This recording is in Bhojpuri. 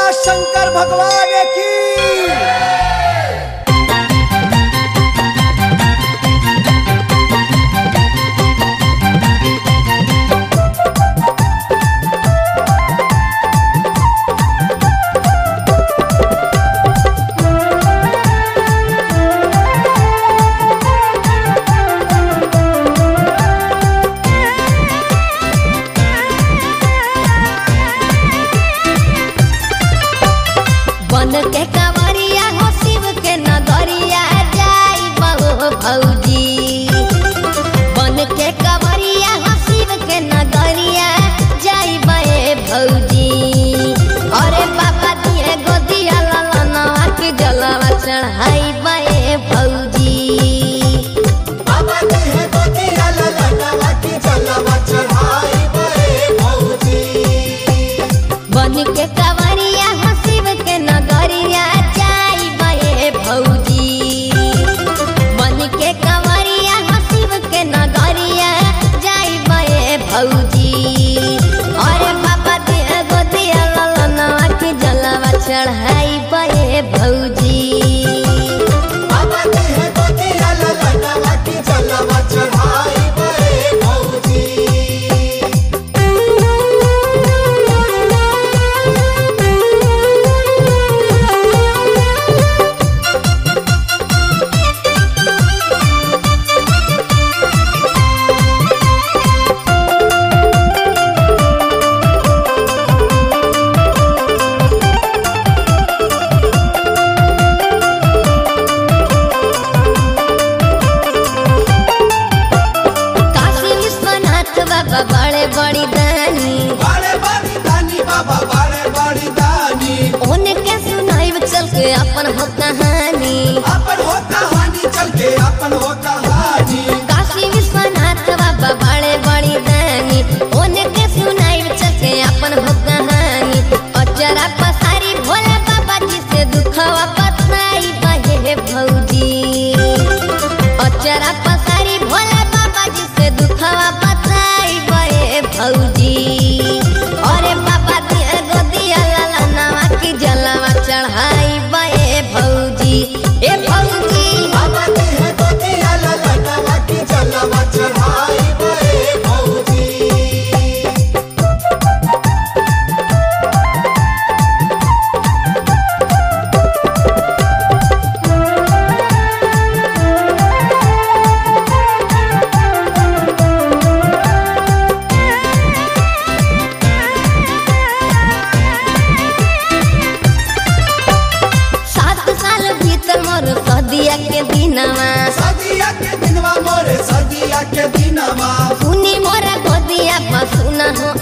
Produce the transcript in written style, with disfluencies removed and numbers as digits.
शंकर भगवान की। बन के कंवरिया हो शिव के नगरिया जाई बहु भौजी। बन के कंवरिया हो शिव के नगरिया जाई बे भौजी। अरे बाबा दिए गोदिया ललनवा के जलवा चढ़ाई बे भौजी। बाबा दिए गोदिया ललनवा के जलवा चढ़ाई बे भौजी। बन के कंवरिया हो शिव के नगरिया जाई बे भौजी। बन के कंवरिया हो शिव के नगरिया जाई बे भौजी। अरे बाबा दिए गोदिया ललनवा के जलवा चढ़ाई बे भौजी। बाबा दिए गोदिया ललनवा के जलवा चढ़ाई बे भौजी। काशी विश्वनाथ बाबा बड़े बड़ी दानी। बड़े बड़ी दानी बाबा बड़े बड़ी दानी। उनके सुनाइब चल के अपन हो कहानी। अपन हो कहानी चल के अपन हो कहानी। काशी विश्वनाथ बाबा बड़े बड़ी दानी। उनके सुनाइब चल के अपन हो कहानी। अचरा पसारी भोले बाबा जी से दुखवा पताई बहे भौजी। अचरा पसारी भोले बाबा जी से दुखवा पताई बहे भौजी। अरे बाबा दिए गोदिया ललनवा की जलवा चढ़ाई बहे भौजी। ए भौजी बाबा दिए गोदिया ललनवा के जलवा चढ़ाई बे भौजी। सात साल भीतर मोर सदिया के दिनवा। सदिया के दिनवा मोरे सदिया के दिनवा। सुनी मोरा गोदिया पर सुना हो